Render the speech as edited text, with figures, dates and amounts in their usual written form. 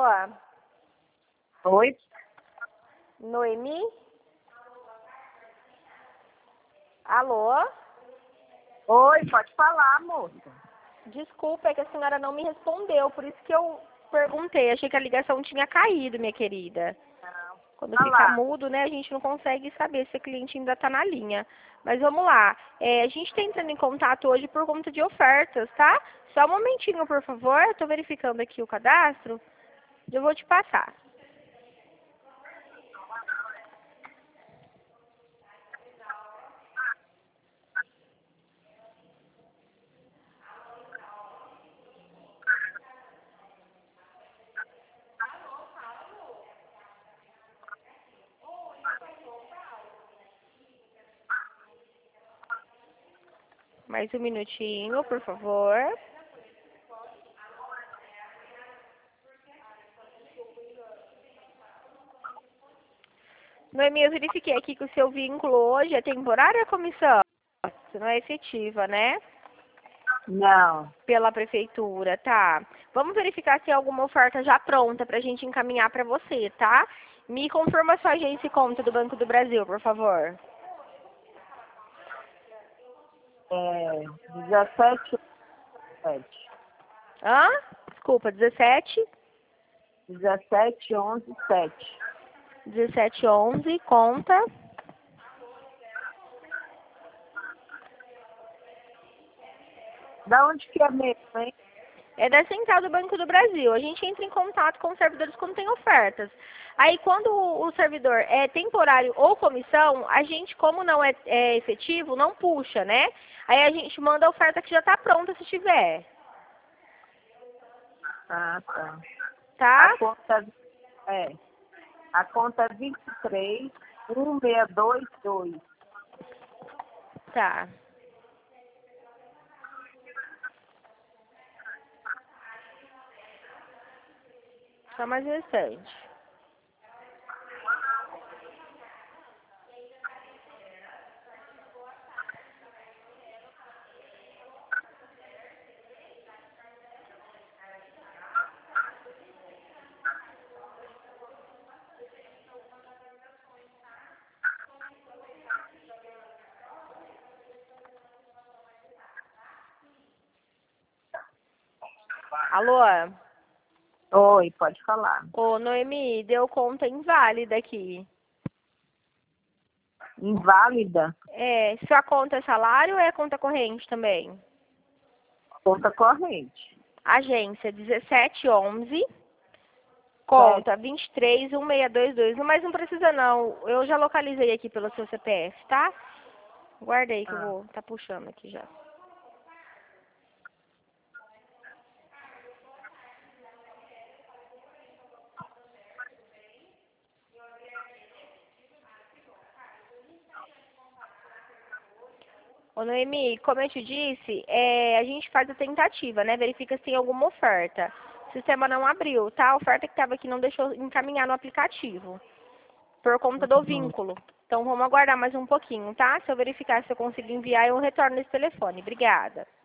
Oi? Noemi? Alô? Oi, pode falar, moça. Desculpa, é que a senhora não me respondeu, por isso que eu perguntei. Achei que a ligação tinha caído, minha querida. Não. Quando fica Falar. mudo, né, a gente não consegue saber se a cliente ainda está na linha. Mas vamos lá. A gente está entrando em contato hoje por conta de ofertas, tá? Só um momentinho, por favor. Estou verificando aqui o cadastro. Eu vou te passar. Mais um minutinho, por favor. Noemi, eu verifiquei aqui que o seu vínculo hoje é temporária a comissão? Você não é efetiva, né? Não. Pela prefeitura, tá? Vamos verificar se tem alguma oferta já pronta pra gente encaminhar pra você, tá? Me confirma sua agência e conta do Banco do Brasil, por favor. 17, 7. Hã? Desculpa, 17? 17, 11, 7. 1711, conta. Da onde que é mesmo, hein? É da central do Banco do Brasil. A gente entra em contato com os servidores quando tem ofertas. Aí, quando o servidor é temporário ou comissão, a gente, como não é efetivo, não puxa, né? Aí a gente manda a oferta que já está pronta, se tiver. Ah, tá. Tá? A conta é 23, 1622. Tá. Só mais restante. Alô? Oi, pode falar. Ô, Noemi, deu conta inválida aqui. Inválida? Sua conta é salário ou é conta corrente também? Conta corrente. Agência 1711, conta 231622. Mas não precisa não, eu já localizei aqui pelo seu CPF, tá? Guarda aí que eu vou tá puxando aqui já. Ô Noemi, como eu te disse, a gente faz a tentativa, né? Verifica se tem alguma oferta. O sistema não abriu, tá? A oferta que estava aqui não deixou encaminhar no aplicativo. Por conta do vínculo. Então vamos aguardar mais um pouquinho, tá? Se eu verificar se eu consigo enviar, eu retorno nesse telefone. Obrigada.